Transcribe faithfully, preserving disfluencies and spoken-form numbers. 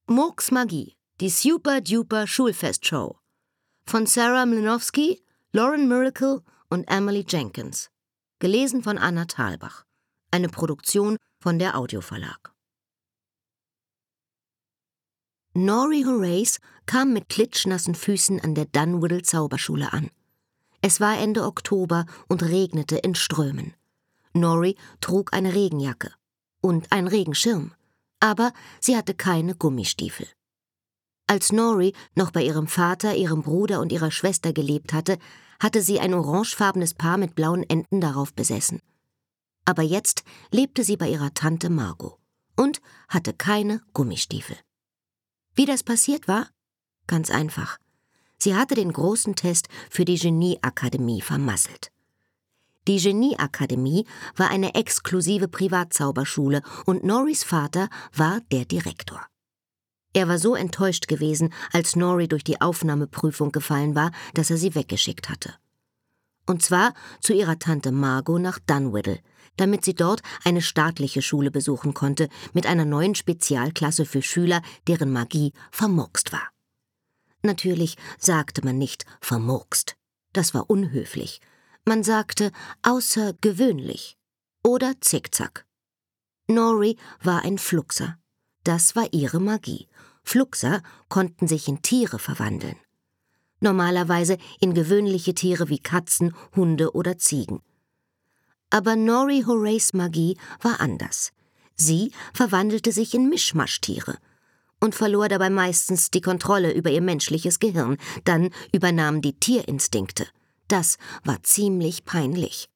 Murks Magie, die Super-Duper-Schulfestshow von Sarah Mlynowski, Lauren Miracle und Emily Jenkins. Gelesen von Anna Thalbach. Eine Produktion von der Audioverlag. Norrie Horace kam mit klitschnassen Füßen an der Dunwhittle Zauberschule an. Es war Ende Oktober und regnete in Strömen. Norrie trug eine Regenjacke und einen Regenschirm, aber sie hatte keine Gummistiefel. Als Norrie noch bei ihrem Vater, ihrem Bruder und ihrer Schwester gelebt hatte, hatte sie ein orangefarbenes Paar mit blauen Enden darauf besessen. Aber jetzt lebte sie bei ihrer Tante Margot und hatte keine Gummistiefel. Wie das passiert war? Ganz einfach. Sie hatte den großen Test für die Genieakademie vermasselt. Die Genieakademie war eine exklusive Privatzauberschule und Norries Vater war der Direktor. Er war so enttäuscht gewesen, als Norrie durch die Aufnahmeprüfung gefallen war, dass er sie weggeschickt hatte. Und zwar zu ihrer Tante Margot nach Dunwhittle, damit sie dort eine staatliche Schule besuchen konnte mit einer neuen Spezialklasse für Schüler, deren Magie vermurkst war. Natürlich sagte man nicht vermurkst. Das war unhöflich. Man sagte außergewöhnlich oder Zickzack. Norrie war ein Fluxer. Das war ihre Magie. Fluxer konnten sich in Tiere verwandeln. Normalerweise in gewöhnliche Tiere wie Katzen, Hunde oder Ziegen. Aber Norrie Horace Magie war anders. Sie verwandelte sich in Mischmaschtiere und verlor dabei meistens die Kontrolle über ihr menschliches Gehirn. Dann übernahmen die Tierinstinkte. Das war ziemlich peinlich.